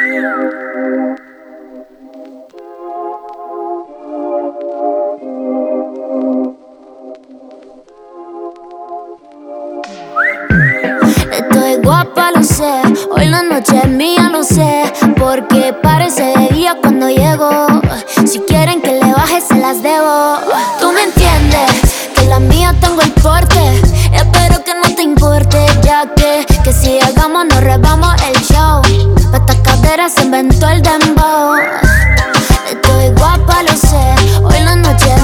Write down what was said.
Estoy guapa, lo sé. Hoy la noche es mía, lo sé. Porque parece de día cuando llego. Si quieren que le baje, se las debo. Tú me entiendes, que la mía tengo el porte. Espero que no te importe, ya que si llegamos nos rebamos el show. Pa' esta cadera se inventó el dembow. Estoy guapa, lo sé. Hoy la noche es